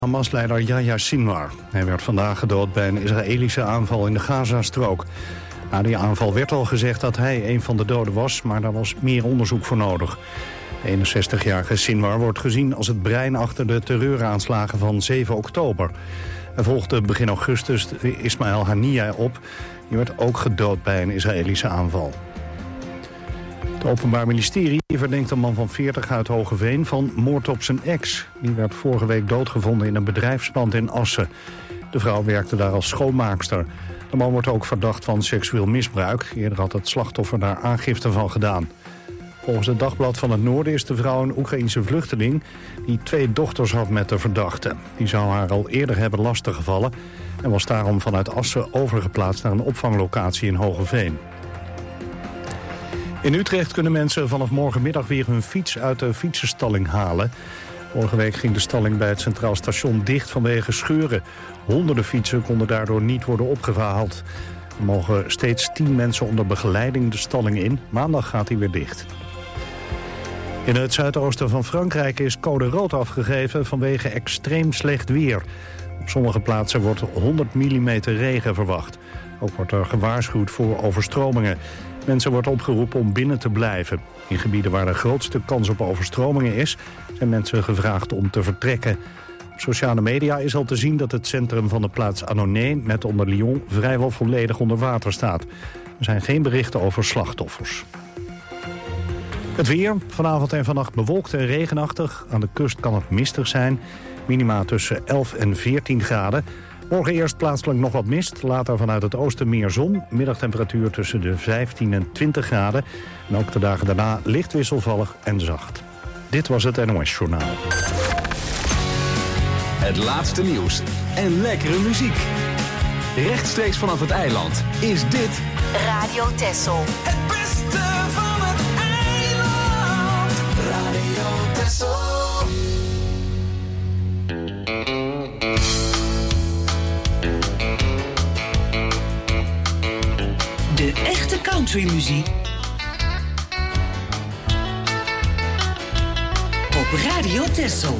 Hamas-leider Yahya Sinwar. Hij werd vandaag gedood bij een Israëlische aanval in de Gazastrook. Na die aanval werd al gezegd dat hij een van de doden was, maar daar was meer onderzoek voor nodig. De 61-jarige Sinwar wordt gezien als het brein achter de terreuraanslagen van 7 oktober. Hij volgde begin augustus Ismail Haniyeh op. Die werd ook gedood bij een Israëlische aanval. Het Openbaar Ministerie verdenkt een man van 40 uit Hoogeveen van moord op zijn ex. Die werd vorige week doodgevonden in een bedrijfspand in Assen. De vrouw werkte daar als schoonmaakster. De man wordt ook verdacht van seksueel misbruik. Eerder had het slachtoffer daar aangifte van gedaan. Volgens het Dagblad van het Noorden is de vrouw een Oekraïense vluchteling die 2 dochters had met de verdachte. Die zou haar al eerder hebben lastiggevallen en was daarom vanuit Assen overgeplaatst naar een opvanglocatie in Hoogeveen. In Utrecht kunnen mensen vanaf morgenmiddag weer hun fiets uit de fietsenstalling halen. Vorige week ging de stalling bij het Centraal Station dicht vanwege scheuren. Honderden fietsen konden daardoor niet worden opgehaald. Er mogen steeds 10 mensen onder begeleiding de stalling in. Maandag gaat hij weer dicht. In het zuidoosten van Frankrijk is code rood afgegeven vanwege extreem slecht weer. Op sommige plaatsen wordt 100 mm regen verwacht. Ook wordt er gewaarschuwd voor overstromingen. Mensen wordt opgeroepen om binnen te blijven. In gebieden waar de grootste kans op overstromingen is, zijn mensen gevraagd om te vertrekken. Op sociale media is al te zien dat het centrum van de plaats Annonay, net onder Lyon, vrijwel volledig onder water staat. Er zijn geen berichten over slachtoffers. Het weer, vanavond en vannacht bewolkt en regenachtig. Aan de kust kan het mistig zijn. Minima tussen 11 en 14 graden. Morgen eerst plaatselijk nog wat mist, later vanuit het oosten meer zon. Middagtemperatuur tussen de 15 en 20 graden. En ook de dagen daarna licht wisselvallig en zacht. Dit was het NOS Journaal. Het laatste nieuws en lekkere muziek. Rechtstreeks vanaf het eiland is dit Radio Texel. Het beste van het eiland. Radio Texel. De echte countrymuziek op Radio Texel.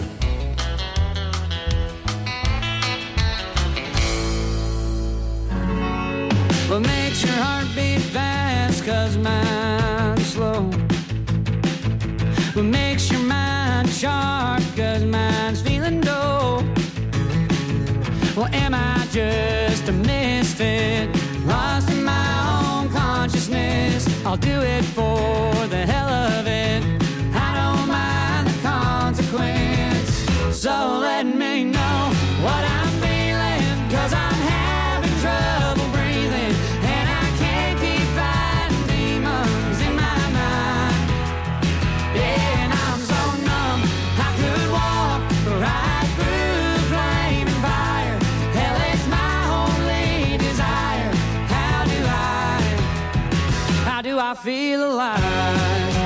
What makes your heart beat fast, 'cause mine's slow? What makes your mind sharp, 'cause mine's feeling dull? Well, am I just a misfit, lost in my own consciousness? I'll do it for the hell of it. I don't mind the consequence. So let me know what I'm feeling, 'cause I'm having trouble breathing, and I can't keep fighting demons in my mind. Yeah, and I'm so numb, I could walk right through flaming fire. Hell, it's my only desire. How do I feel alive?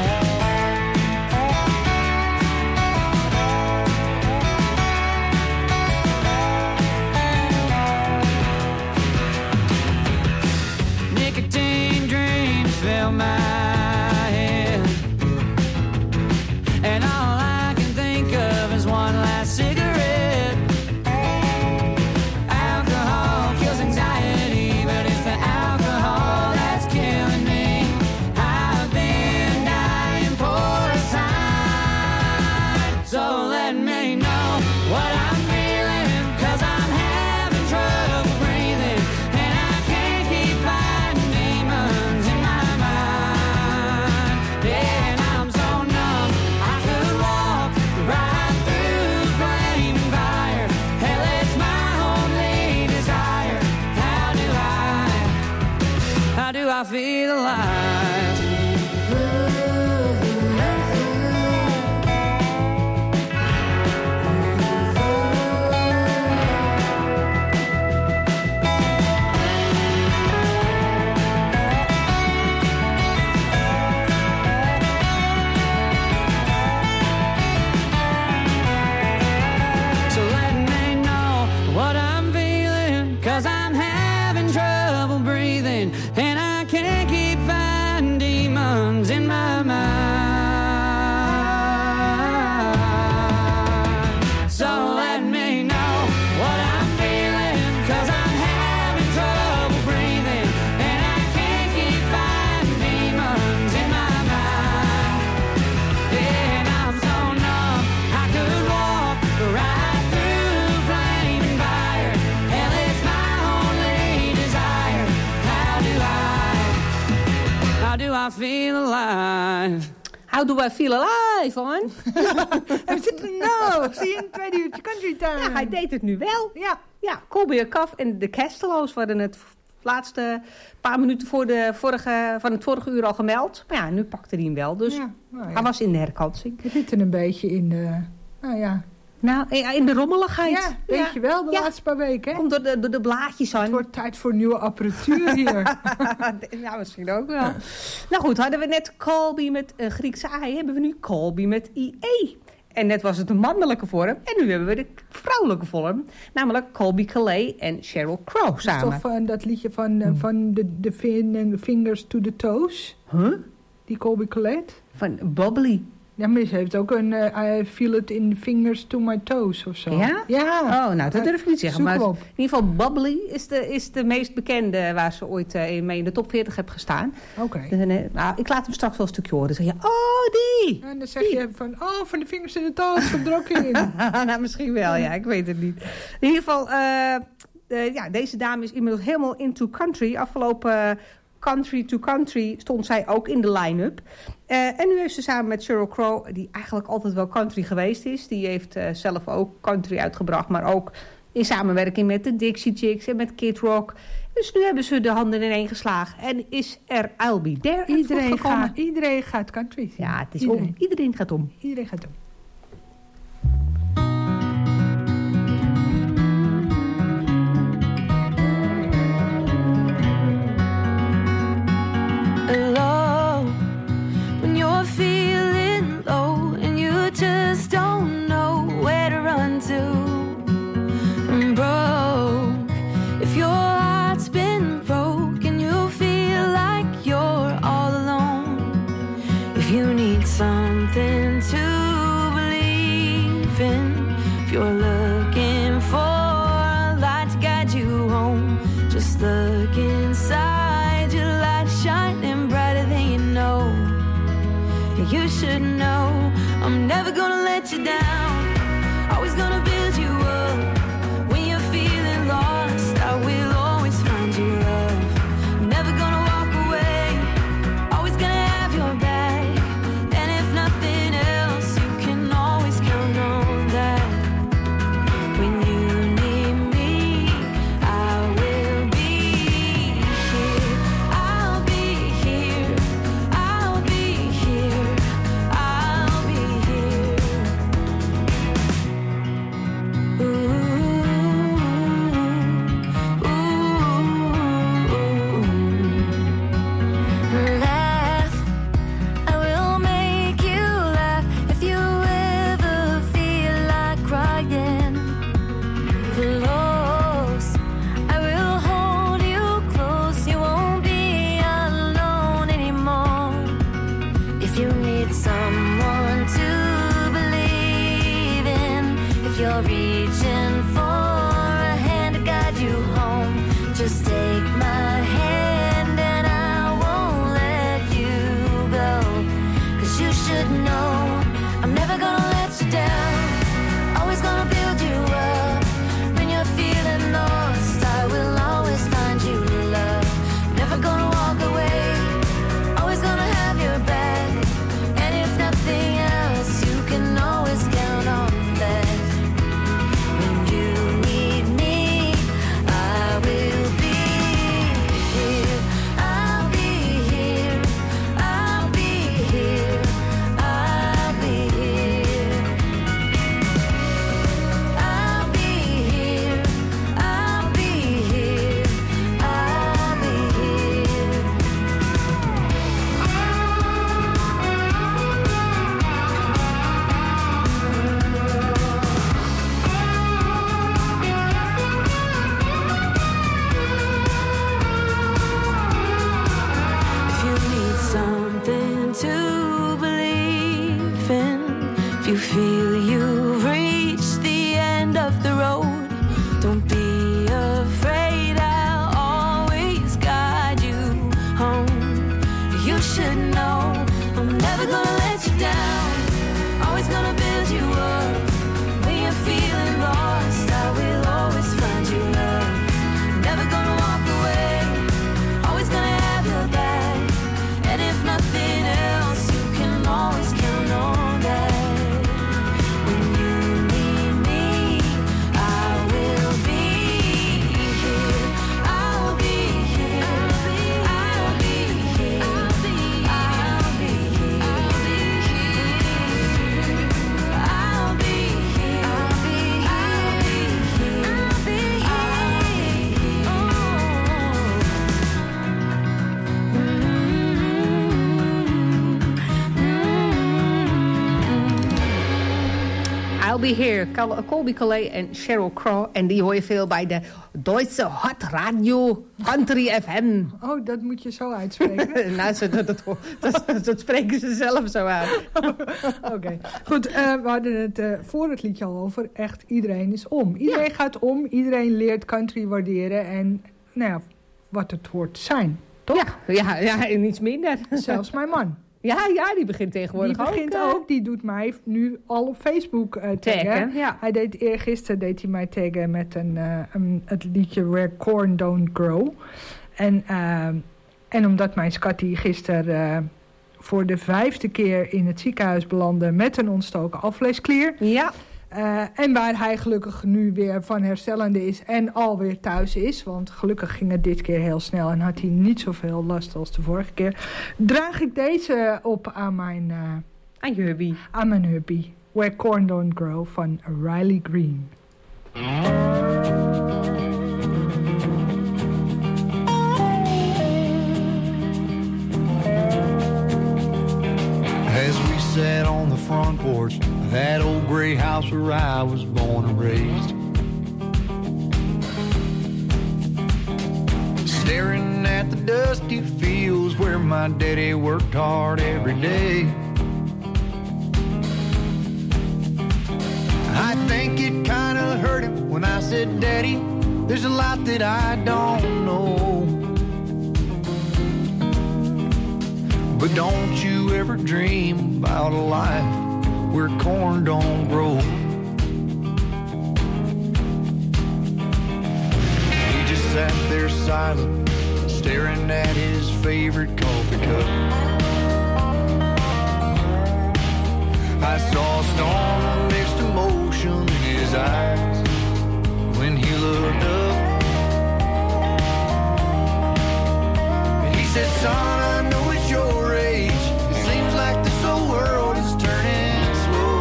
Nicotine dreams fill my head, and all I can think of is one last cigarette. Alcohol kills anxiety, but it's the alcohol that's killing me. I've been dying for a sign, so let me know what I'm feeling, 'cause I'm having trouble breathing, and I can't keep fighting demons in my mind. Yeah, and I'm so numb, I could walk right through flaming fire. Hell, it's my only desire. How do I feel alive? So let me know what I'm feeling, 'cause I'm having trouble breathing, and I can't I feel alive? How do I feel alive, on? Hij zit er nou. Zie je een tweede uurtje country time. Ja, hij deed het nu wel. Ja. Ja, Colby Cuff en de Castello's waren het laatste paar minuten van het vorige uur al gemeld. Maar ja, nu pakte hij hem wel. Dus hij was in de herkansing. We zitten een beetje in de... Nou ja. Nou, in de rommeligheid. Ja, weet je wel, de laatste paar weken. Hè? Komt door de blaadjes aan. Het wordt tijd voor nieuwe apparatuur hier. Ja, misschien ook wel. Nou goed, hadden we net Colby met Griekse I, hebben we nu Colby met IE. En net was het een mannelijke vorm. En nu hebben we de vrouwelijke vorm. Namelijk Colby Calais en Sheryl Crow samen. Dat is toch dat liedje van de Fingers to the Toes? Huh? Die Colby Calais? Van Bubbly. Ja, maar ze heeft ook een I feel it in the fingers to my toes of zo. Ja? Ja. Oh, nou, dat durf ik niet zeggen. Maar in op. ieder geval Bubbly is de meest bekende waar ze ooit mee in de top 40 heeft gestaan. Oké. Nou, ik laat hem straks wel een stukje horen. Dan zeg je, oh, die! En dan zeg je van de fingers in de toes, wat er ook in. Nou, misschien wel, ja. Ik weet het niet. In ieder geval, deze dame is inmiddels helemaal into country. Afgelopen Country to Country stond zij ook in de line-up. En nu heeft ze samen met Sheryl Crow, die eigenlijk altijd wel country geweest is. Die heeft zelf ook country uitgebracht, maar ook in samenwerking met de Dixie Chicks en met Kid Rock. Dus nu hebben ze de handen ineen geslagen. En is er I'll Be There Iedereen gaat country zien. Ja, het is om. Iedereen gaat om. Iedereen gaat om. Low when you're feeling low and you just don't know where to run to. Broke if your heart's been broke and you feel like you're all alone. If you need something to believe in, if you're looking for a light to guide you home, just look inside your light shining brighter than you know. You should know I'm never gonna let you down, always gonna build you up. When you're feeling lost, I will always find you love. Never gonna walk away, always gonna have your back. And if nothing else, you can always count on that. When you need me, I will be here. I'll be here. I'll be here. I'll be here. Be Here. Colby Calais en Sheryl Crow. En die hoor je veel bij de Duitse Hot Radio Country FM. Oh, dat moet je zo uitspreken. Nou, dat spreken ze zelf zo uit. Oké. Goed, we hadden het voor het liedje al over. Echt, iedereen is om. Iedereen gaat om. Iedereen leert country waarderen. En nou ja, wat het hoort te zijn. Toch? Ja, en niets minder. Zelfs mijn man. Ja, die begint tegenwoordig ook. Die doet mij nu al op Facebook taggen. Ja. Hij deed eergisteren deed hij mij taggen met het liedje Where Corn Don't Grow. En omdat mijn schattie gisteren voor de 5e keer in het ziekenhuis belandde met een ontstoken alvleesklier. Ja. En waar hij gelukkig nu weer van herstellende is en alweer thuis is. Want gelukkig ging het dit keer heel snel en had hij niet zoveel last als de vorige keer. Draag ik deze op aan mijn hubby. Aan mijn hubby. Where Corn Don't Grow van Riley Green. As we sat on the front porch of that old gray house where I was born and raised, staring at the dusty fields where my daddy worked hard every day, I think it kinda hurt him when I said, Daddy, there's a lot that I don't know. But don't you ever dream about a life where corn don't grow. He just sat there silent, staring at his favorite coffee cup. I saw storm mixed emotion in his eyes when he looked up. And he said, son, I know it's your age. It seems like this whole world is turning slow.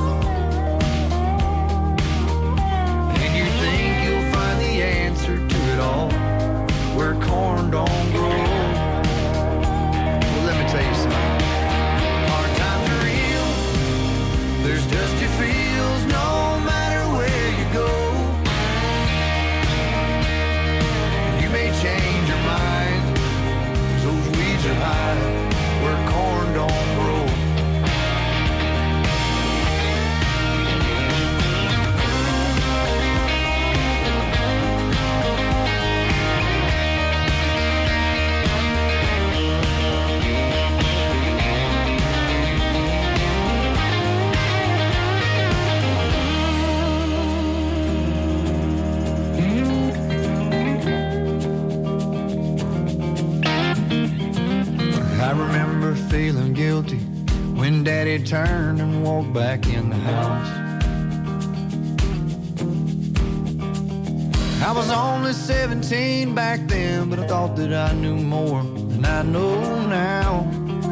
And you think you'll find the answer to it all where corn don't grow. Well, let me tell you something. Hard times are real. There's dusty fields no matter where you go. You may change your mind, 'cause those weeds are high where corn don't grow. I remember feeling guilty when Daddy turned and walked back in the house. I was only 17 back then, but I thought that I knew more than I know now.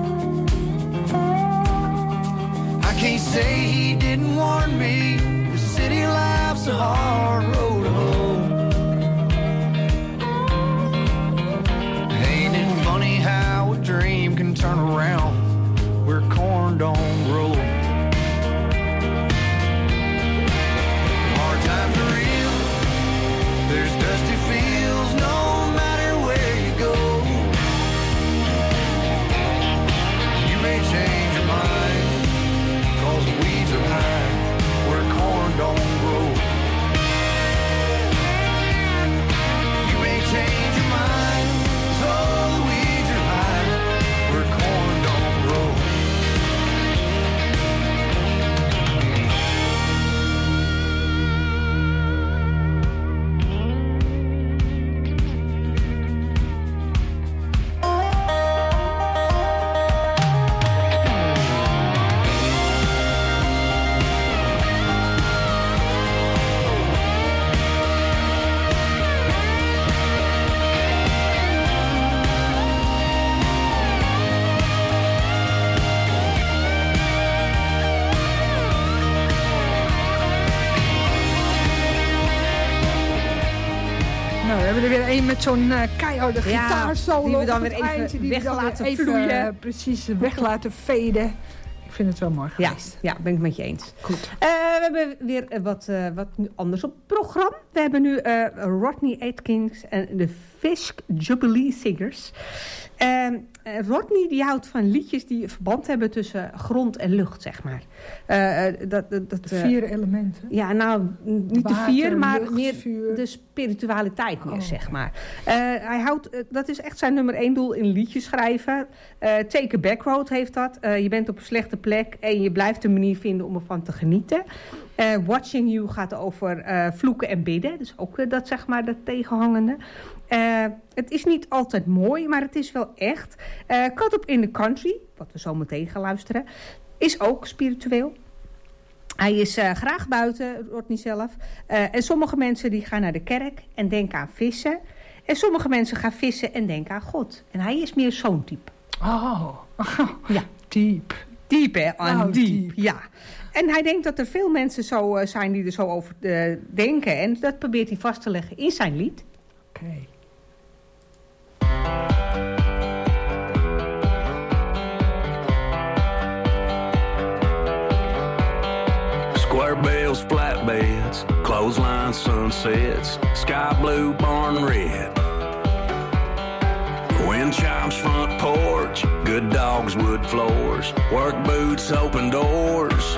I can't say he didn't warn me. The city life's a hard road to hoe. Ain't it funny how a dream can turn around where corn don't grow? Hard times are real. There's dusty fields no matter where you go. You may change your mind, 'cause the weeds are high where corn don't grow. You may change your mind, 'cause all the weeds are high where corn don't grow. Nou, we hebben er weer een met zo'n keiharde Ja, gitaarsolo. die we dan op weer het even eind, die weg we dan laten weer even, vloeien. precies, weg laten veden. Ik vind het wel mooi geweest. Ja, ben ik met je eens. Goed. We hebben weer wat anders op het programma. We hebben nu Rodney Atkins en de Fisk Jubilee Singers. Rodney die houdt van liedjes die verband hebben tussen grond en lucht, zeg maar. De 4 elementen. Ja, nou, niet Water, de 4, maar lucht, meer vuur. de spiritualiteit meer, zeg maar. Hij houdt, dat is echt zijn nummer 1 doel in liedjes schrijven. Take a Back Road heeft dat. Je bent op een slechte plek en je blijft een manier vinden om ervan te genieten. Watching You gaat over vloeken en bidden. Dus ook dat, zeg maar, dat tegenhangende. Het is niet altijd mooi, maar het is wel echt. Caught Up in the Country, wat we zo meteen gaan luisteren, is ook spiritueel. Hij is graag buiten, Rodney zelf. En sommige mensen die gaan naar de kerk en denken aan vissen. En sommige mensen gaan vissen en denken aan God. En hij is meer zo'n type. Oh, ja. Diep. Diep, hè? Aan diep. Diep. Ja. En hij denkt dat er veel mensen zo zijn die er zo over denken. En dat probeert hij vast te leggen in zijn lied. Oké. Square bills, flatbeds, clothesline sunsets, sky blue, barn red. Wind chimes, front porch, good dogs, wood floors, work boots, open doors,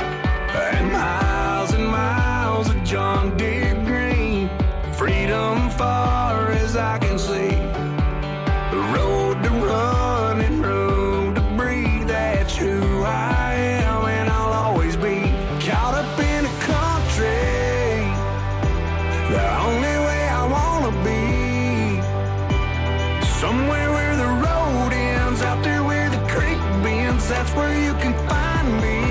and miles of John Deere green. Freedom far as I can see. The road to run and room to breathe. That's who I am and I'll always be. Caught up in the country, the only way I wanna be. Somewhere where the road ends, out there where the creek bends. That's where you can find me.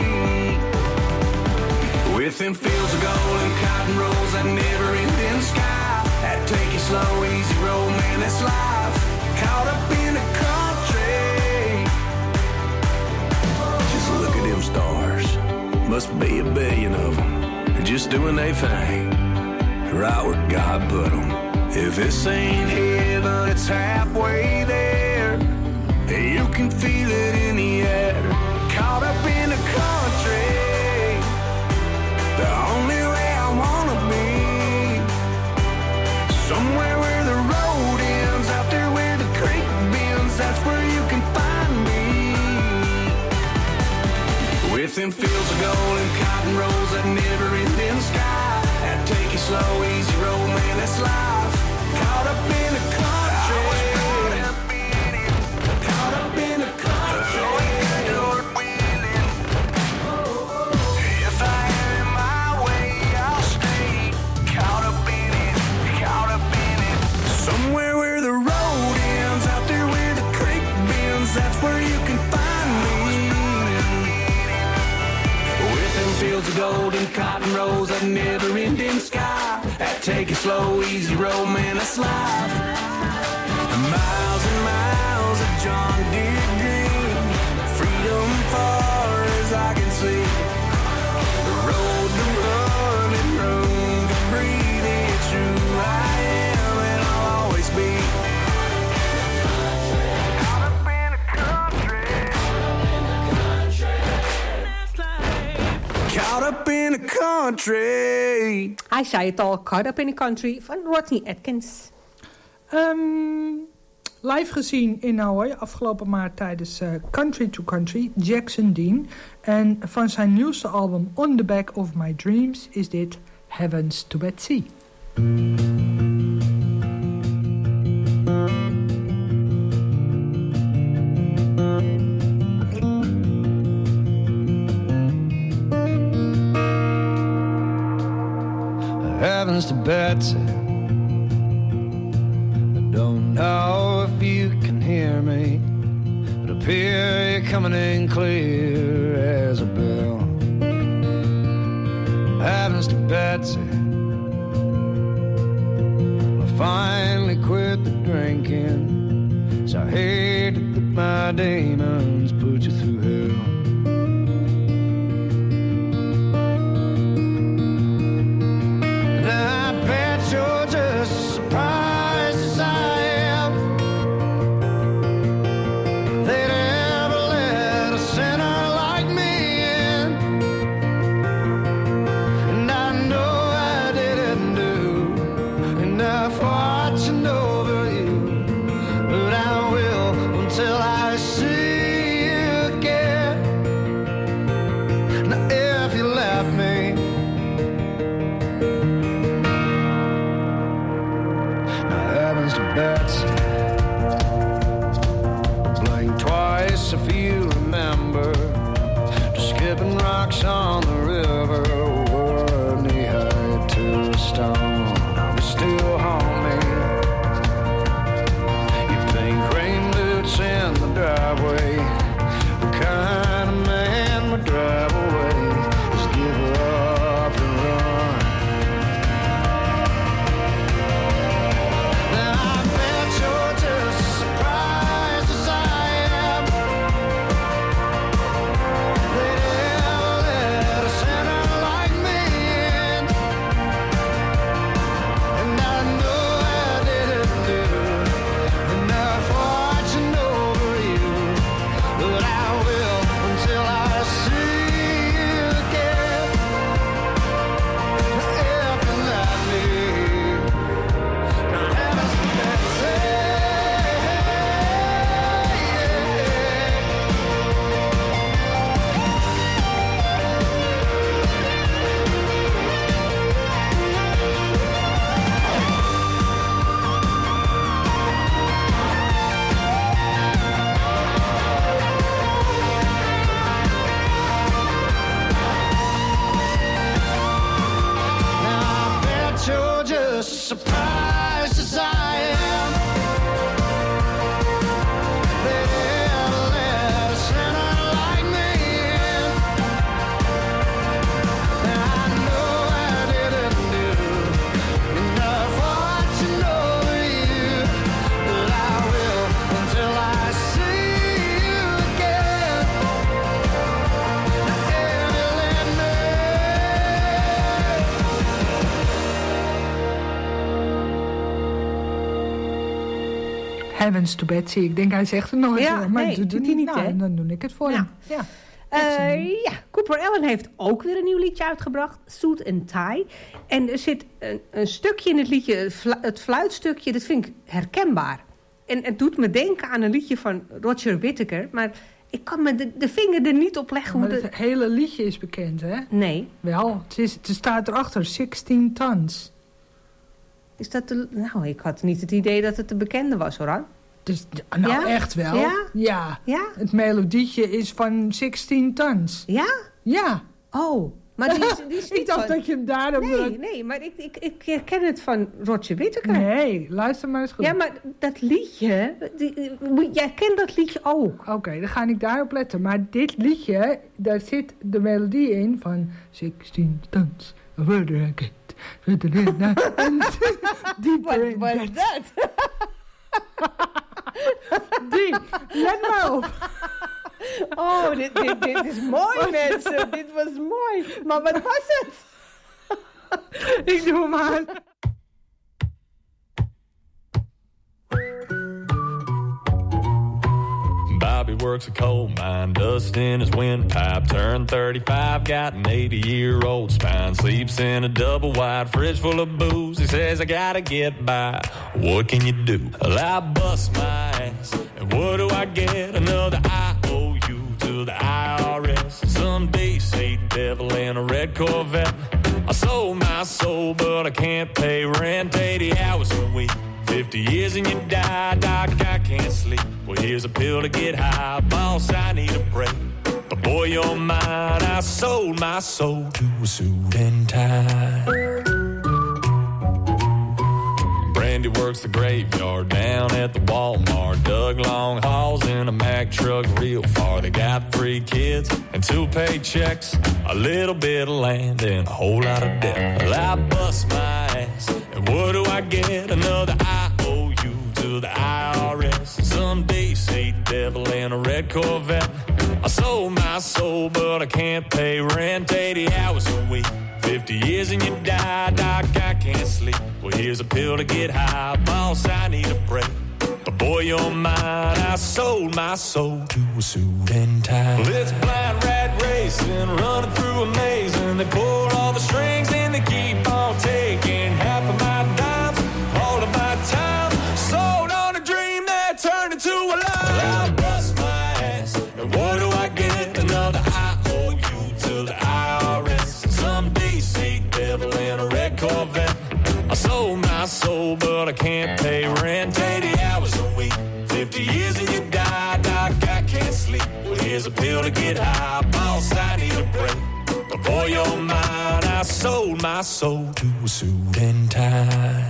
Within fields of gold and cotton rolls, that never-ending sky. That take it slow, easy road, man, that's life. Caught up in the country. Just look at them stars. Must be a billion of them. Just doing their thing, right where God put them. If this ain't heaven, it's halfway there. You can feel it in the air. Caught up in the country, the only way I wanna be. Somewhere where the road ends, out there where the creek bends. That's where you can find me. Within fields of gold and cotton rolls, that never-ending sky. That take it slow, easy road, man, that's life. Caught up in the country. Caught up in the country. If I have it my way, I'll stay. Caught up in it, caught up in it. Somewhere where the road ends, out there where the creek bends. That's where you can find me. Within fields of gold and cotton rolls, that never-ending sky. That take it slow, easy road, man, that's life. Miles and miles of John Deere green. Freedom far as I can see. The road to run and room to breathe. It's who I am and I'll always be. Caught up in the country. Caught up in the country. Hij zei het al, Caught Up in the Country van Rodney Atkins. Live gezien in Ahoy afgelopen maart tijdens Country to Country, Jackson Dean. En van zijn nieuwste album On the Back of My Dreams is dit Heavens to Betsy. Heavens to Betsy. I don't know if you can hear me, but up here you're coming in clear as a bell. Heavens to Betsy. I finally quit the drinking, so I hated that my demons put you through hell. You're just as surprised as I am. They'd ever let a sinner tipping rocks on the river were knee-high to a stone. I'm still homie. You pink rain boots in the driveway. The kind of man would drive away. Just give up and run. Now I bet you're just as surprised as I am. They never let a sinner like me in. And I know I didn't do enough watching over you, but I will until I see you again. If you let me, not having something to say. Now I bet you're just as surprised as I am. They never let a sinner like me in. And I know I didn't do enough watching over you, but I will until I see you again. If you let me. Heavens to Betsy. Ik denk hij zegt het nooit. Ja, hoor, maar nee, doet hij niet, Nou, hè? dan doe ik het voor Ja. hem. Ja. Ja, Cooper Allen heeft ook weer een nieuw liedje uitgebracht. Suit and Tie. En er zit een stukje in het liedje, het fluitstukje, dat vind ik herkenbaar. En het doet me denken aan een liedje van Roger Whittaker. Maar ik kan me de vinger er niet op leggen. Maar Hoe het hele liedje is bekend, hè? Nee. Wel, het staat erachter 16 tons. Is dat Nou, ik had niet het idee dat het de bekende was, hoor. Dus, nou, Ja? echt wel. Ja? Ja. Ja? Het melodietje is van 16 tons. Ja? Ja. Oh, maar die is niet Ik dacht van... dat je hem daarom... Nee, maar ik herken het van Roger Whittaker. Nee, luister maar eens goed. Ja, maar dat liedje... jij kent dat liedje ook. Oké, dan ga ik daarop letten. Maar dit liedje, daar zit de melodie in van 16 tons. Further I get, further in deeper in Wat is dat? Die, let maar op. Oh, dit is mooi, mensen. Dit was mooi. Maar wat was het? Ik doe hem aan. Bobby works a coal mine, dust in his windpipe. Turned 35, got an 80-year-old spine. Sleeps in a double-wide fridge full of booze. He says, I gotta get by. What can you do? Well, I bust my ass. And what do I get? Another IOU to the IRS. Someday, say devil in a red Corvette. I sold my soul, but I can't pay rent. 80 hours a week. 50 years and you die, doc, I can't sleep. Well, here's a pill to get high, boss, I need a break. But boy, you're mine, I sold my soul to a suit and tie. Brandy works the graveyard down at the Walmart. Dug long hauls in a Mack truck real far. They got 3 kids and 2 paychecks, a little bit of land and a whole lot of debt. Well, I bust my ass, and what do I get? Another IOU to the IRS. Someday, say devil in a red Corvette. I sold my soul, but I can't pay rent. 80 hours a week, 50 years and you die, doc, I can't sleep. Well, here's a pill to get high, boss, I need a break. But boy, you're mine, I sold my soul to a suit and tie. Well, it's blind rat racing, running through a maze, and they pull all the strings and they keep on taking half of my dimes, all of my time. Sold on a dream that turned into a lie. Well, I bust my ass, and what do I get? Another IOU to the IRS. Someday, say devil in a red Corvette. I sold my soul, but I can't pay rent. 80 hours a week, 50 years and you die, doc, I can't sleep. Well, here's is a pill to get high. Boss, I need a break. But for your mind, I sold my soul to a suit and tie.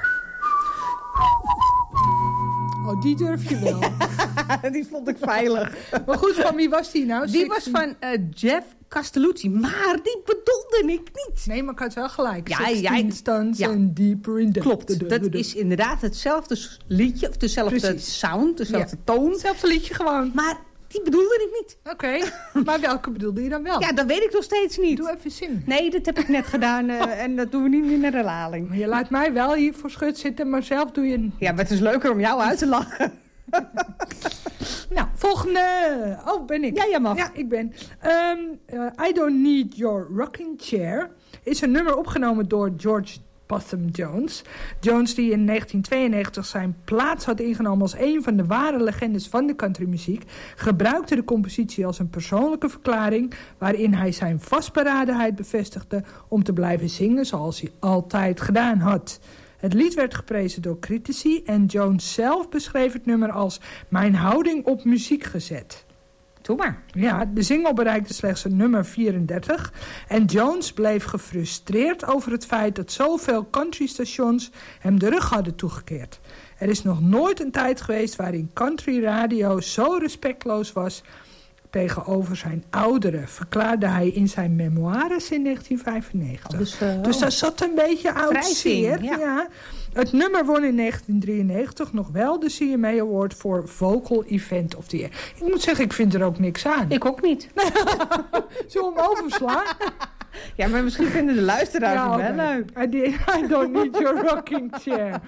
Oh, die durf je wel. Die vond ik veilig. Maar goed, van wie was die nou? Die was van Jeff Castellucci. Maar die bedoelde ik niet. Nee, maar ik had wel gelijk. Ja, 16 Stans en Deeper in Depth. Klopt, dat is inderdaad hetzelfde liedje. Of dezelfde sound, dezelfde toon. Hetzelfde liedje gewoon. Maar die bedoelde ik niet. Oké, maar welke bedoelde je dan wel? Ja, dat weet ik nog steeds niet. Doe even zingen. Nee, dat heb ik net gedaan en dat doen we niet meer in de herhaling. Maar je laat mij wel hier voor schut zitten, maar zelf doe je... Ja, maar het is leuker om jou uit te lachen. Nou, volgende. Oh, ben ik? Ja, jij mag. Ja, ik ben. I Don't Need Your Rocking Chair is een nummer opgenomen door George Possum Jones. Jones, die in 1992 zijn plaats had ingenomen als een van de ware legendes van de countrymuziek, gebruikte de compositie als een persoonlijke verklaring waarin hij zijn vastberadenheid bevestigde om te blijven zingen zoals hij altijd gedaan had. Het lied werd geprezen door critici en Jones zelf beschreef het nummer als mijn houding op muziek gezet. Doe maar. Ja, de single bereikte slechts een nummer 34 en Jones bleef gefrustreerd over het feit dat zoveel countrystations hem de rug hadden toegekeerd. Er is nog nooit een tijd geweest waarin country radio zo respectloos was tegenover zijn ouderen, verklaarde hij in zijn memoires in 1995. Dus daar zat een beetje oud zeer. Ja. Het nummer won in 1993 nog wel de CMA Award voor Vocal Event of the Year. Ik moet zeggen, ik vind er ook niks aan. Ik ook niet. Zullen we hem overslaan? Ja, maar misschien vinden de luisteraars het wel leuk. I don't need your rocking chair.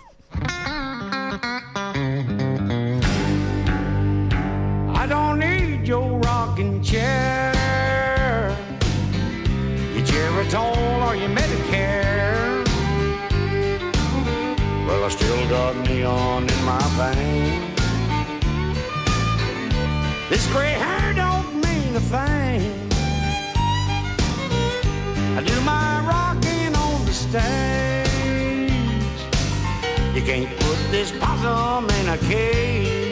I don't need your rocking chair, your Geritol or your Medicare. Well, I still got neon in my veins. This gray hair don't mean a thing. I do my rocking on the stage. You can't put this possum in a cage.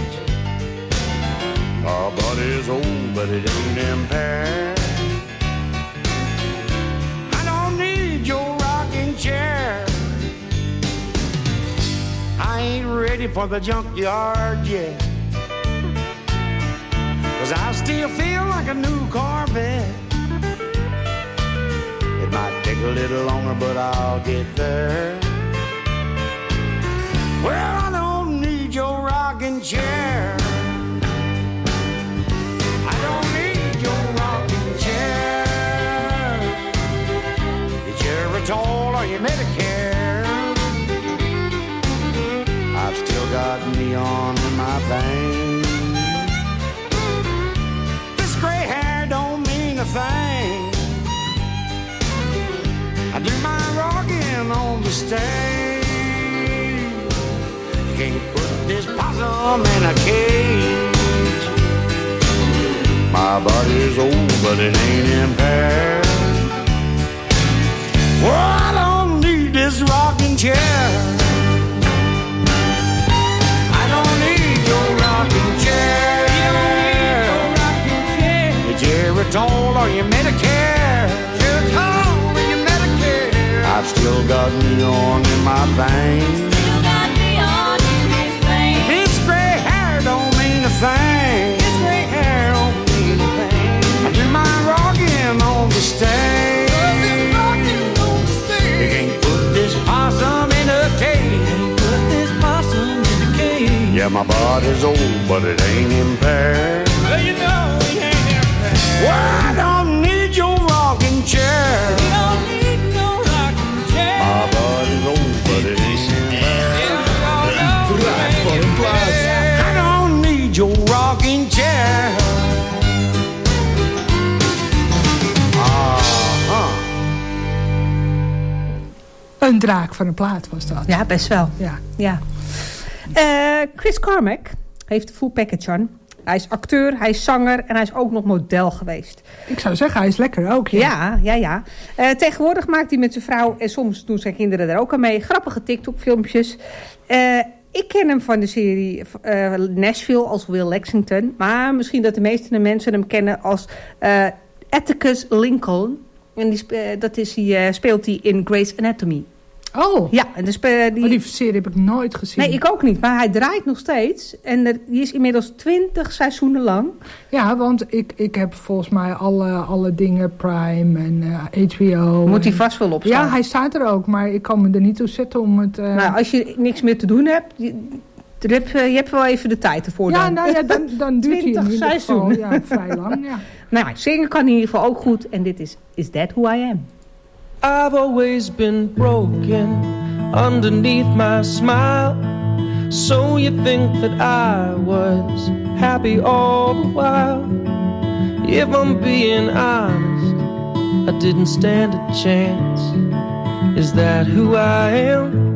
Our body's old, but it ain't impaired. I don't need your rocking chair. I ain't ready for the junkyard yet, 'cause I still feel like a new Corvette. It might take a little longer, but I'll get there. Well, I don't need your rocking chair. I don't need your rocking chair, your Geritol or your Medicare. I've still got neon in my veins. This gray hair don't mean a thing. I do my rocking on the stage. You can't put this possum in a cage. My body's old, but it ain't impaired. Well, I don't need this rocking chair. I don't need your rocking chair. Your Geritol or your Medicare. Geritol or your Medicare. I've still got neon in my veins. Still got neon in his veins. This gray hair don't mean a thing. This gray hair don't mean a thing. I do my rocking on the stage. You can't put this possum in a cage. Put this possum in a cage. Yeah, my body's old, but it ain't impaired. Well, you know it ain't impaired. Well, I don't need your rocking chair. You don't need no rocking chair. My body's old, but it ain't impaired. Draai voor een plaats. I don't need your rocking chair. Een draak van een plaat was dat. Ja, best wel. Ja. Chris Carmack heeft de full package aan. Hij is acteur, hij is zanger en hij is ook nog model geweest. Ik zou zeggen, hij is lekker ook. Ja. Tegenwoordig maakt hij met zijn vrouw en soms doen zijn kinderen er ook aan mee grappige TikTok-filmpjes. Ik ken hem van de serie Nashville als Will Lexington. Maar misschien dat de meeste mensen hem kennen als Atticus Lincoln. En die speelt hij in Grey's Anatomy. Oh, ja, en die serie heb ik nooit gezien. Nee, ik ook niet. Maar hij draait nog steeds. En die is inmiddels 20 seizoenen lang. Ja, want ik heb volgens mij alle dingen, Prime en HBO. Moet hij vast wel opstaan. Ja, hij staat er ook. Maar ik kan me er niet toe zetten om het... Nou, als je niks meer te doen hebt... Je hebt wel even de tijd ervoor. Ja, nou ja, dan duurt hij in ieder geval vrij lang. Ja. Nou, zingen kan in ieder geval ook goed. En dit is That Who I Am? I've always been broken underneath my smile. So you think that I was happy all the while. If I'm being honest, I didn't stand a chance. Is that who I am?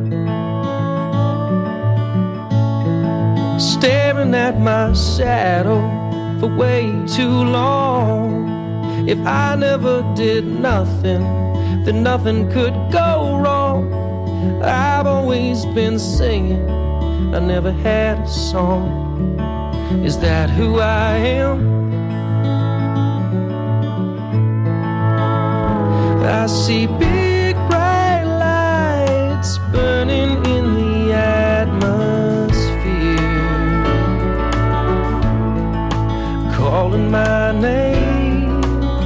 Staring at my shadow for way too long. If I never did nothing, then nothing could go wrong. I've always been singing, I never had a song. Is that who I am? I see big bright lights burning in the atmosphere, calling my name,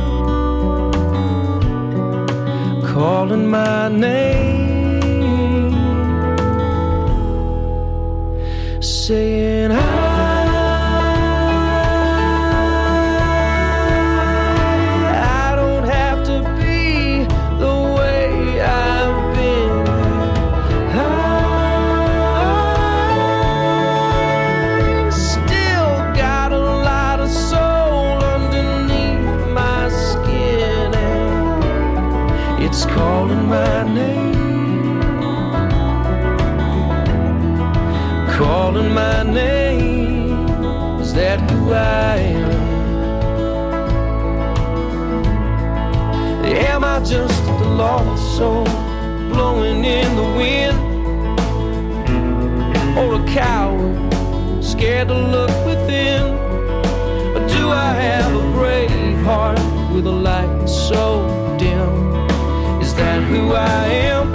calling my name, saying I don't have to be the way I've been. I still got a lot of soul underneath my skin, and it's calling my name, calling my name. Is that who I am? Am I just a lost soul blowing in the wind, or a coward scared to look within? Or do I have a brave heart with a light so dim? Is that who I am?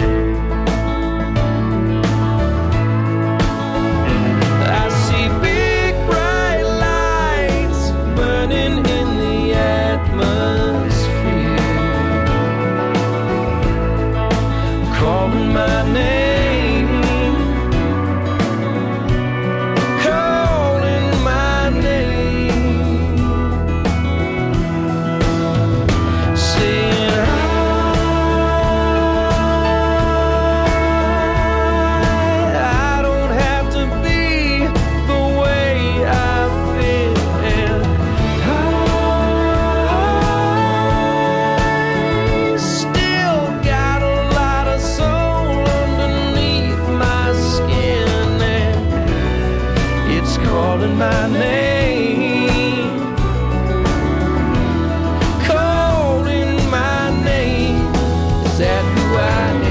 I see big bright lights burning in the atmosphere, calling my name, calling my name, saying I don't have to be the way I've been, and I still got a lot of soul underneath my skin, and it's calling my name, calling my name. Is that who I am?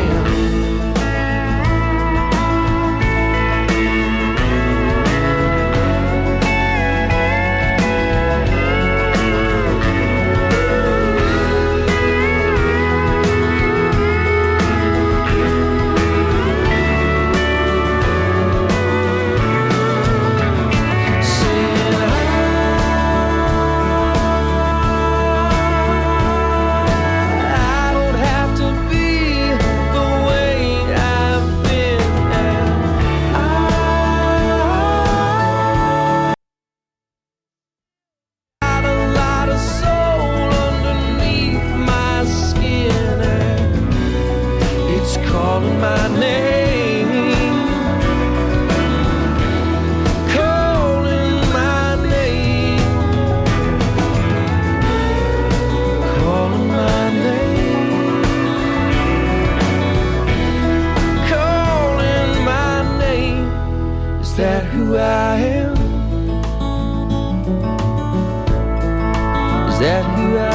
Saying I don't have to be the way I've been, and I got a lot of soul underneath my skin, and it's calling my name, calling my name, calling my name, calling my name. Is that who I am? Is that who I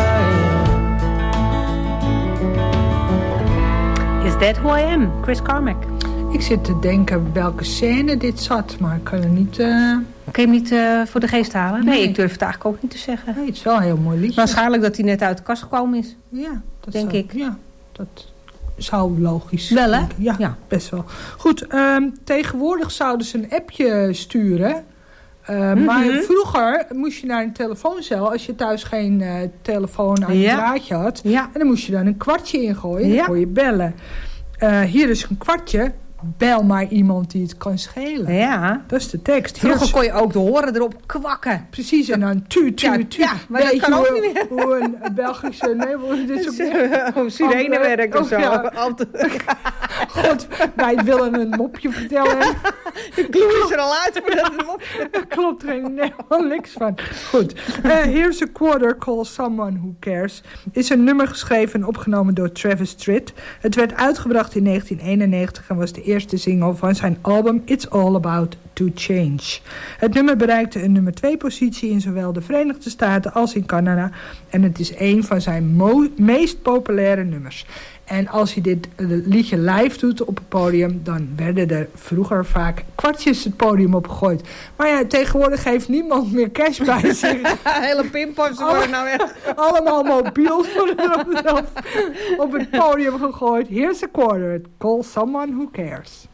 am? Is That Who I Am? Chris Carmack. Ik zit te denken welke scène dit zat, maar ik kan er niet... Kun je hem niet voor de geest halen? Nee, ik durf het eigenlijk ook niet te zeggen. Nee, het is wel een heel mooi liedje. Waarschijnlijk dat hij net uit de kast gekomen is. Ja, dat denk ik. Ja, dat zou logisch. Wel, hè? Ja, best wel. Goed, tegenwoordig zouden ze een appje sturen. Maar vroeger moest je naar een telefooncel als je thuis geen telefoon aan het draadje had. Ja. En dan moest je dan een kwartje ingooien en dan kon je bellen. Hier is een kwartje. Bel maar iemand die het kan schelen. Ja. Dat is de tekst. Vroeger kon je ook de horen erop kwakken. Precies, en dan tuut. Ja, maar dat kan ook niet meer. Hoe een Belgische... Nee, dit is ook sirenewerk of zo. Ja. God, wij willen een mopje vertellen. De clue is er al uit. Daar klopt er helemaal niks van. Goed. Here's a Quarter, Call Someone Who Cares. Is een nummer geschreven en opgenomen door Travis Tritt. Het werd uitgebracht in 1991 en was de eerste single van zijn album It's All About to Change. Het nummer bereikte een nummer 2 positie in zowel de Verenigde Staten als in Canada. En het is een van zijn meest populaire nummers. En als hij dit liedje live doet op het podium, dan werden er vroeger vaak kwartjes het podium opgegooid. Maar ja, tegenwoordig heeft niemand meer cash bij zich. Hele pinpas worden nou echt. Allemaal mobiels worden op het podium gegooid. Here's a quarter. Call someone who cares.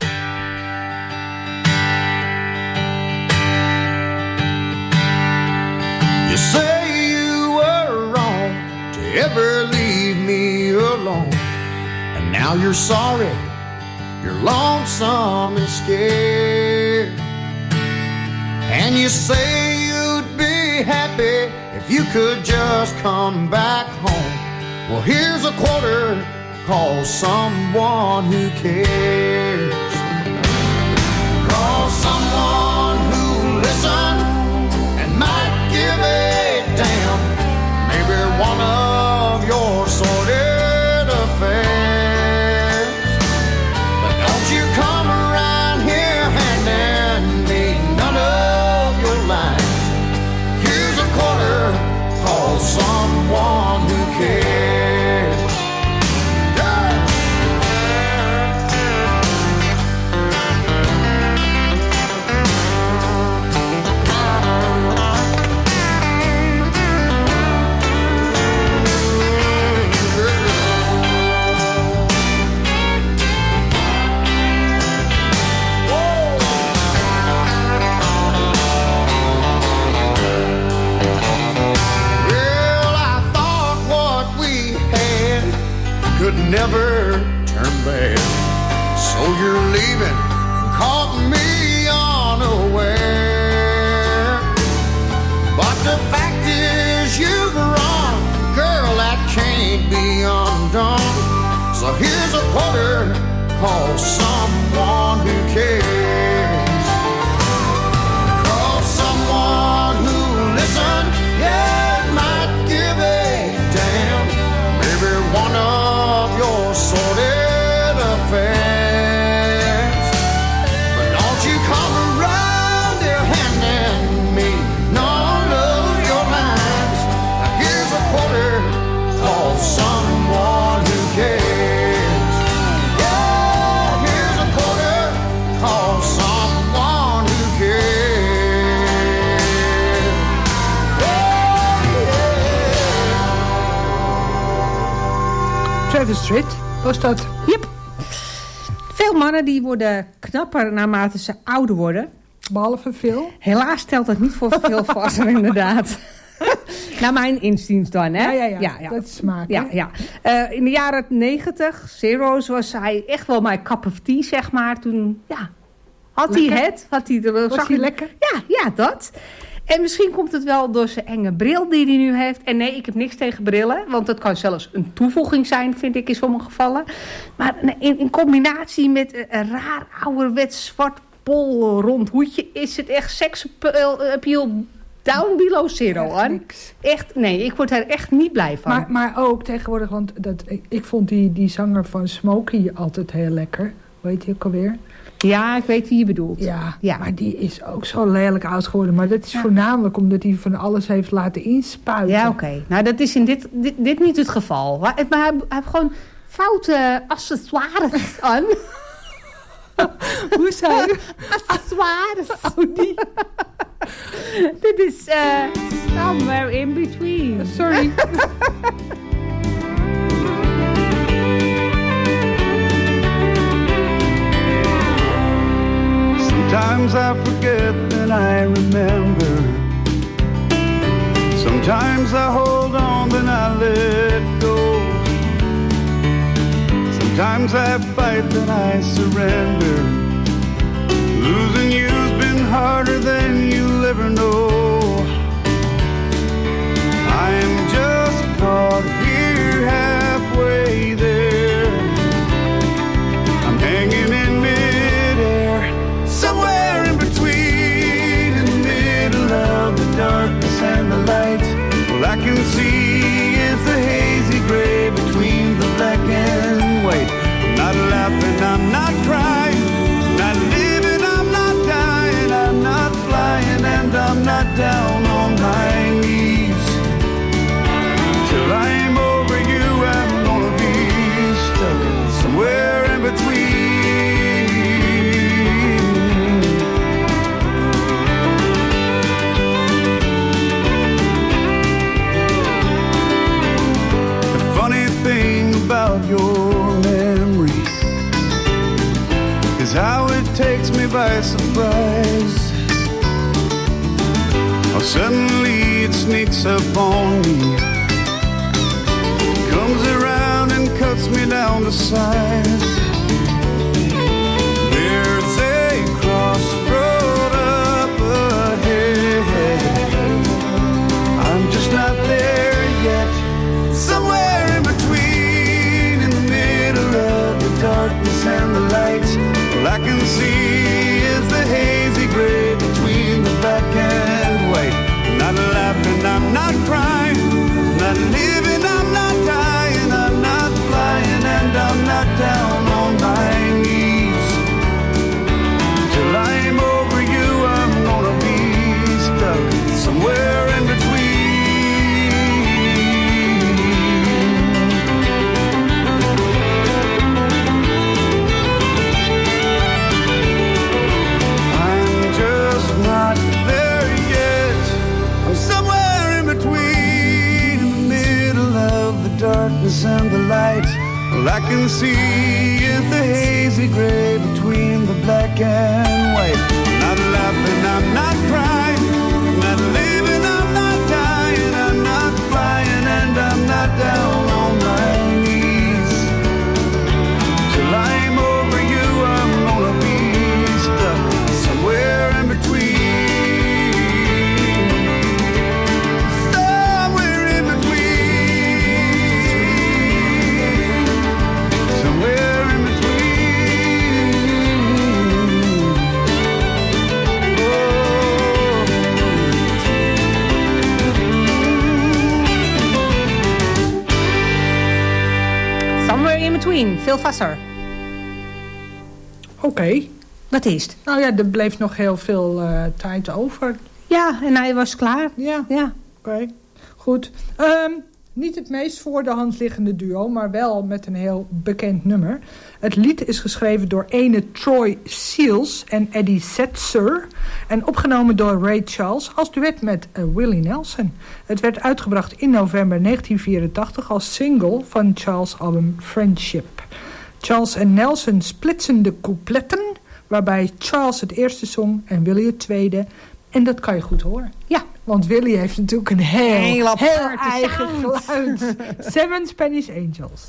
You say you were wrong to ever leave me alone, and now you're sorry, you're lonesome and scared, and you say you'd be happy if you could just come back home. Well, here's a quarter, call someone who cares. Call someone who listens and might give a damn. Maybe one of your sordid affairs. But don't you come around here handing me none of your lines. Here's a quarter, call someone who cares. Never turn bad, so you're leaving, caught me unaware. But the fact is you've run, girl, that can't be undone. So here's a quarter, call someone who cares. Call someone who listens, yeah, might give a damn. Maybe one of your sordid affairs. But don't you come around there handing me none of your lines. Now here's a quarter, call someone who cares. Yeah, here's a quarter, call someone who cares. Travis Tritt, was dat? Yep. Veel mannen die worden knapper naarmate ze ouder worden. Behalve Phil. Helaas stelt dat niet voor veel vast, inderdaad. Naar mijn inziens dan, hè? Ja. Dat is smaak. Ja. In de jaren 90, Zero's, was hij echt wel mijn cup of tea, zeg maar. Toen, ja, was hij lekker? Ja, dat. En misschien komt het wel door zijn enge bril die hij nu heeft. En nee, ik heb niks tegen brillen. Want dat kan zelfs een toevoeging zijn, vind ik in sommige gevallen. Maar in combinatie met een raar ouderwets zwart pol rond hoedje... is het echt seksappeal down below zero. Echt, nee, ik word er echt niet blij van. Maar ook tegenwoordig, want ik vond die zanger van Smokey altijd heel lekker. Hoe heet die ook alweer? Ja, ik weet wie je bedoelt. Ja, maar die is ook zo lelijk oud geworden. Maar dat is voornamelijk omdat hij van alles heeft laten inspuiten. Ja, oké. Nou, dat is in dit niet het geval. Maar hij heeft gewoon foute accessoires aan. Hoe zei u? Accessoires. Oh, die. Dit is Somewhere in Between. Sorry. Sometimes I forget that I remember. Sometimes I hold on, then I let go. Sometimes I fight, then I surrender. Losing you's been harder than you'll ever know. I'm just caught here halfway there. I'm hanging in midair, somewhere in between, in the middle of the darkness and the light. All I can see is the hazy gray between the black and white. I'm not laughing, I'm not crying, not living, I'm not dying, I'm not flying, and I'm not down on my knees. Till I'm over you, I'm gonna be stuck somewhere in between. About your memory is how it takes me by surprise. How suddenly it sneaks up on me, comes around and cuts me down to size. There's a crossroad up ahead, I'm just not there yet. Somewhere in between, in the middle of the darkness and the light, all I can see is the hazy gray between the black and white. I'm not laughing, I'm not crying, I'm not living, I'm not dying, I'm not flying, and I'm not down on my knees. Till I'm over you, I'm gonna be stuck somewhere in between. Not there yet, I'm somewhere in between, in the middle of the darkness and the light. All I can see is the hazy gray between the black and white. I'm not laughing, I'm not crying, I'm not living, I'm not dying, I'm not flying, and I'm not down on my knees. Till I'm over you, I'm gonna be stuck somewhere in between. In Between, Phil Vassar. Oké. Wat is het? Nou ja, er bleef nog heel veel tijd over. Ja, en hij was klaar. Ja. Oké. Goed. Niet het meest voor de hand liggende duo, maar wel met een heel bekend nummer. Het lied is geschreven door ene Troy Seals en Eddie Setzer en opgenomen door Ray Charles als duet met Willie Nelson. Het werd uitgebracht in november 1984 als single van Charles' album Friendship. Charles en Nelson splitsen de coupletten, waarbij Charles het eerste zong en Willie het tweede. En dat kan je goed horen. Ja. Want Willie heeft natuurlijk een heel eigen sound. geluid. Seven Spanish Angels.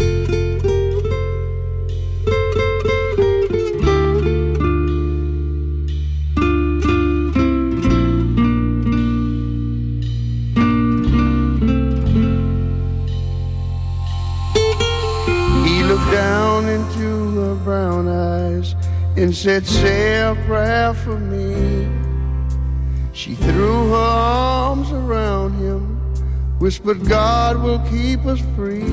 He looked down into her brown eyes and said, say a prayer for me. She threw her arms around him, whispered, God will keep us free.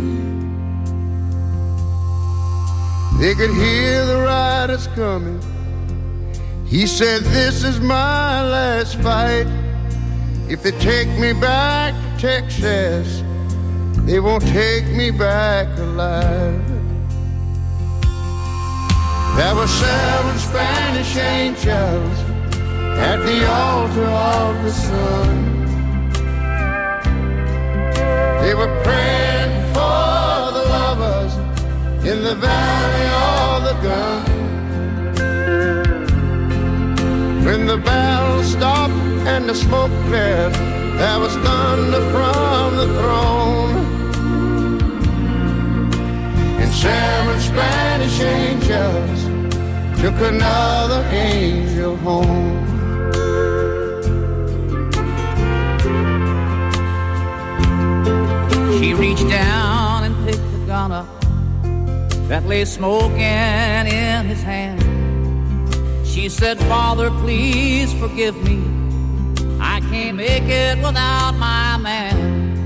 They could hear the riders coming. He said, this is my last fight. If they take me back to Texas, they won't take me back alive. There were 7 Spanish angels at the altar of the sun. They were praying for the lovers in the valley of the gun. When the battle stopped and the smoke cleared, there was thunder from the throne. And 7 Spanish angels took another angel home. She reached down and picked the gun up that lay smoking in his hand. She said, Father, please forgive me. I can't make it without my man.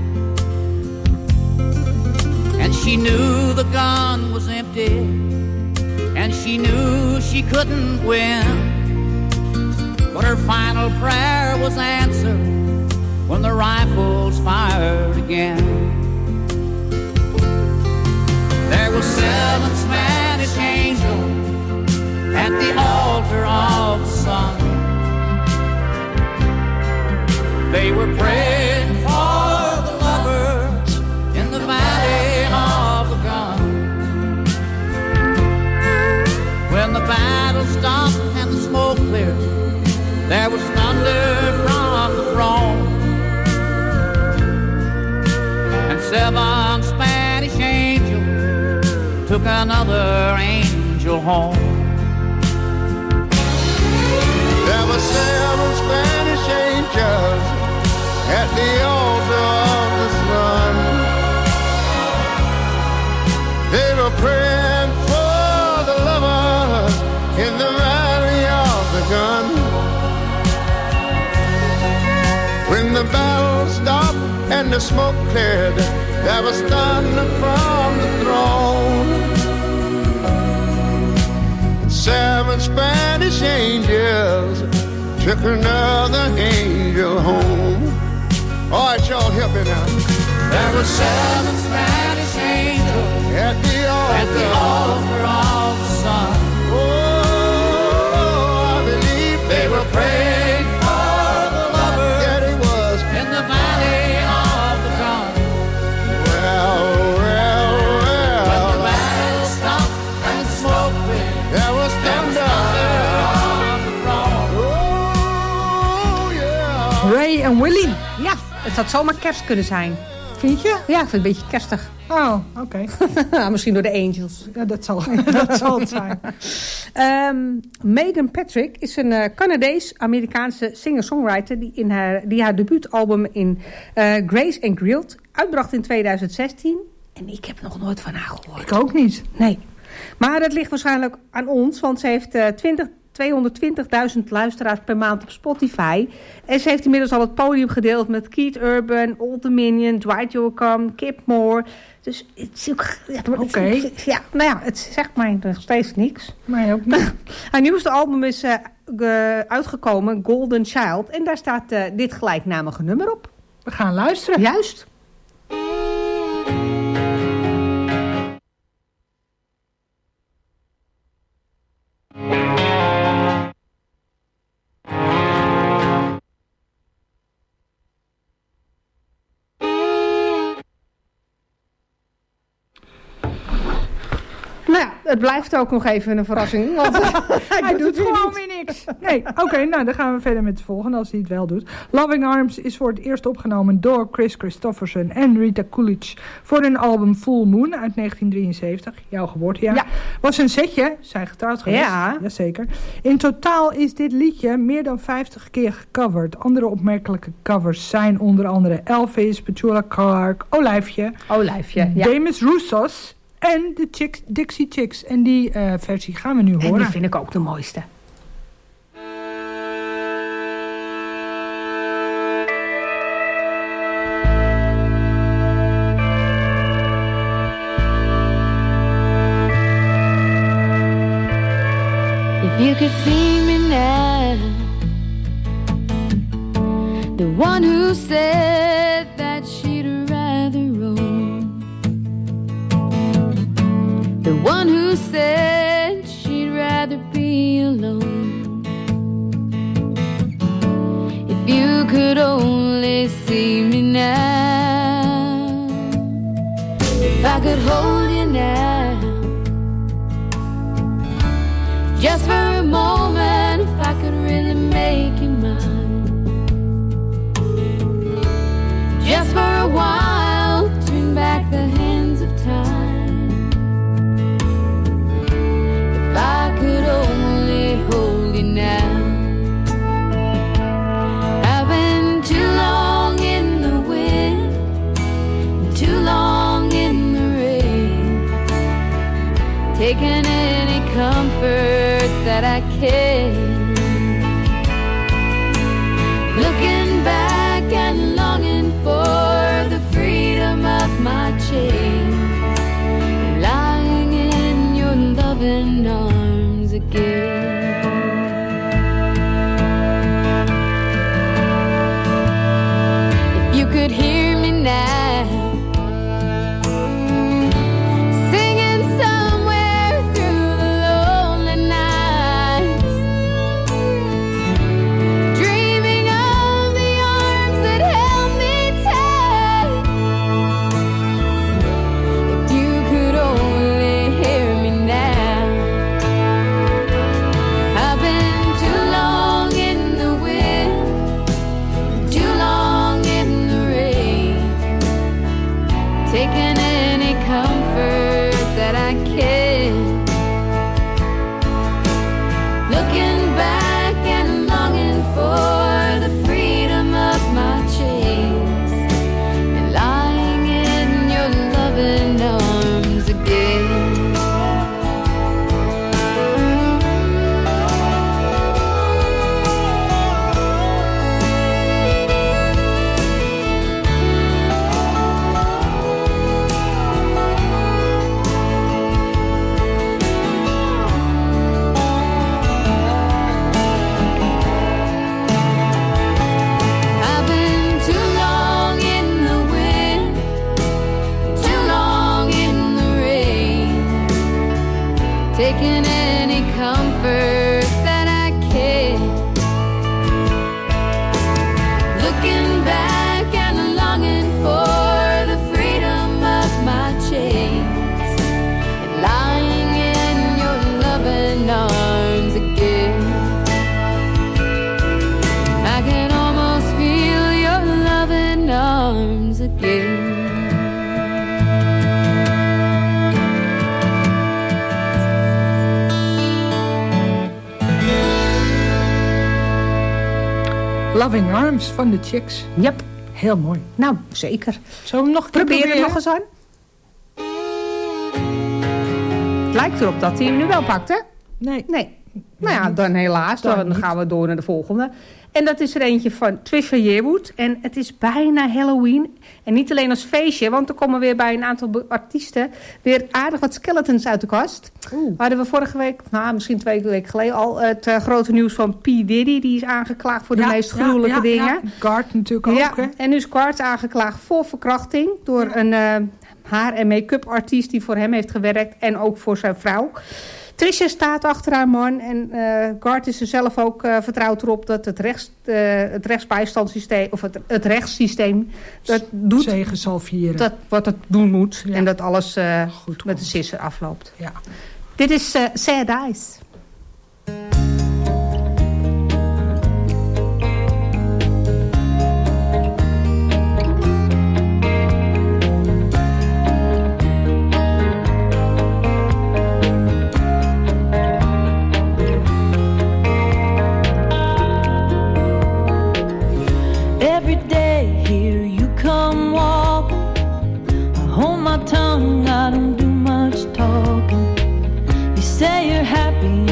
And she knew the gun was empty, and she knew she couldn't win. But her final prayer was answered when the rifles fired again. There were 7 Spanish angels at the altar of the sun. They were praying for the lovers in the valley of the gun. When the battle stopped and the smoke cleared, there was thunder from the throne. And 7 Spanish angels took another angel home. There were 7 Spanish angels at the altar of the sun. They were praying for the lovers in the valley of the gun. When the battle stopped and the smoke cleared, there was thunder from the throne. And 7 Spanish angels took another angel home. All right, y'all, help me now. There were 7 Spanish angels at the altar of the sun. Oh, I believe they were praying for the lovers. Yeah, they was. In the valley of the gun. Well. When the battle stopped and the smoke cleared, there was thunder on the throne. Oh, yeah. Ray en Willie. Ja, het had zomaar kerst kunnen zijn. Vind je? Ja, ik vind het een beetje kerstig. Oh, oké. Misschien door de Angels. Ja, dat zal het zijn. Megan Patrick is een Canadees-Amerikaanse singer-songwriter die haar debuutalbum in Grace and Grilled uitbracht in 2016. En ik heb nog nooit van haar gehoord. Ik ook niet. Nee. Maar dat ligt waarschijnlijk aan ons, want ze heeft 220.000 luisteraars per maand op Spotify. En ze heeft inmiddels al het podium gedeeld met Keith Urban, Old Dominion, Dwight Yoakam, Kip Moore. Dus het is ook... Oké. Ja, nou ja, het zegt mij nog steeds niks. Mij ook niet. Haar nieuwste album is uitgekomen, Golden Child. En daar staat dit gelijknamige nummer op. We gaan luisteren. Juist. Nou ja, het blijft ook nog even een verrassing. Want hij doet gewoon weer niks. Nee, oké, nou dan gaan we verder met de volgende als hij het wel doet. Loving Arms is voor het eerst opgenomen door Chris Christofferson en Rita Coolidge voor hun album Full Moon uit 1973, jouw geboortejaar. Ja. Was een setje, zijn getrouwd geweest. Ja. Jazeker. In totaal is dit liedje meer dan 50 keer gecoverd. Andere opmerkelijke covers zijn onder andere Elvis, Petula Clark, Olijfje, ja. Demis Roussos en de Dixie Chicks. En die versie gaan we nu horen. En die vind ik ook de mooiste. If you could see me now, the one who said that she'd rather roam, the one who said she'd rather rather be alone. If you could only see me now, if I could hold you now, just for a moment, if I could really make you mine, just for a while, turn back the hands of time. If I could only hold you now. I've been too long in the wind, too long in the rain, taking any comfort that I can. Looking back and longing for the freedom of my chains, lying in your loving arms again. If you could hear me now, singing somewhere through the lonely nights, dreaming of the arms that held me tight. If you could only hear me now. I've been too long in the wind, too long in the rain, taking any comfort that I can. Looking back and longing for the freedom of my chains, and lying in your loving arms again. I've been too long in the wind, too long in the rain, taking any comfort that I can. Looking back and longing for the freedom of my chains, and lying in your loving arms again. I can almost feel your loving arms again. Loving Arms van de Chicks. Yep. Heel mooi. Nou, zeker. Zullen we hem nog een keer Probeer het proberen? nog eens aan. Het lijkt erop dat hij hem nu wel pakt, hè? Nee. Nee. Nou ja, dan helaas. Dan gaan we door naar de volgende. En dat is er eentje van Trisha Yearwood. En het is bijna Halloween. En niet alleen als feestje, want er komen weer bij een aantal artiesten weer aardig wat skeletons uit de kast. Hadden we vorige week, nou misschien 2 weken geleden al, het grote nieuws van P. Diddy. Die is aangeklaagd voor de meest gruwelijke dingen. Ja. Gart natuurlijk ook. Ja, Hè? en nu is Gart aangeklaagd voor verkrachting door een haar- en make-up artiest die voor hem heeft gewerkt en ook voor zijn vrouw. Trisha staat achter haar man en Gart is er zelf ook vertrouwd erop dat het rechtsbijstandssysteem of het rechtssysteem dat doet Zegen zal vieren. dat wat het doen moet en dat alles goed met de sisser afloopt. Ja. Dit is Sad Eyes. Every day here you come walking. I hold my tongue, I don't do much talking. You say you're happy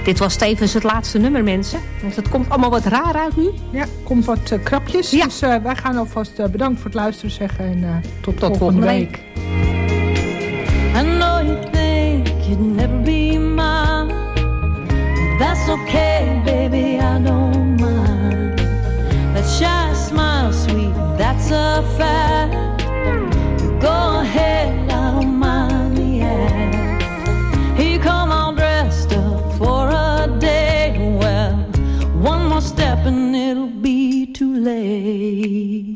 Dit was tevens het laatste nummer, mensen. Want het komt allemaal wat raar uit nu. Ja, komt wat krapjes. Ja. Dus wij gaan alvast bedankt voor het luisteren zeggen. En tot volgende week. I know you think you'd never be mine. That's okay, baby, I don't mind. That shy smile, sweet, that's a fact. Go ahead, I don't mind the act. Here you come all dressed up for a date. Well, one more step and it'll be too late.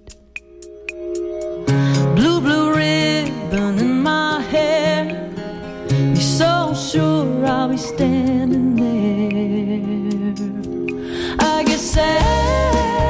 Blue, blue ribbon in my hair. You're so sure I'll be standing there. I get sad.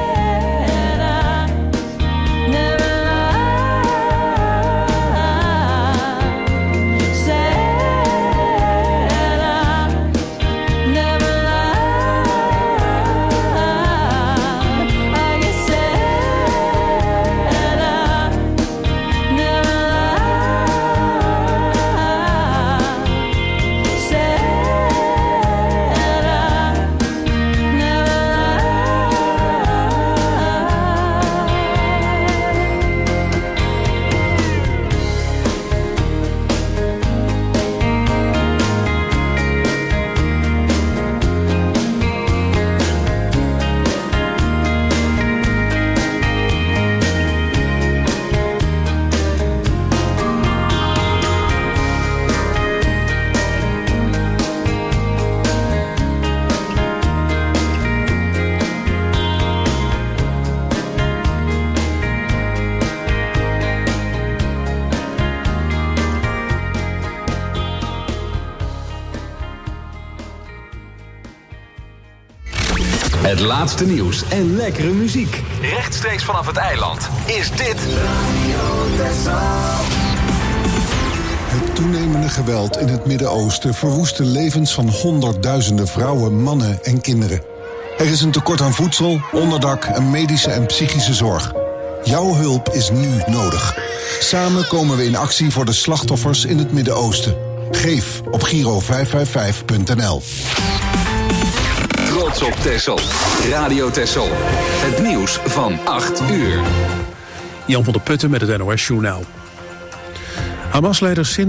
Het laatste nieuws en lekkere muziek. Rechtstreeks vanaf het eiland is dit Het toenemende geweld in het Midden-Oosten verwoest de levens van honderdduizenden vrouwen, mannen en kinderen. Er is een tekort aan voedsel, onderdak en medische en psychische zorg. Jouw hulp is nu nodig. Samen komen we in actie voor de slachtoffers in het Midden-Oosten. Geef op Giro555.nl. Trots op Texel. Radio Texel. Het nieuws van 8 uur. Jan van der Putten met het NOS Journaal. Hamas-leider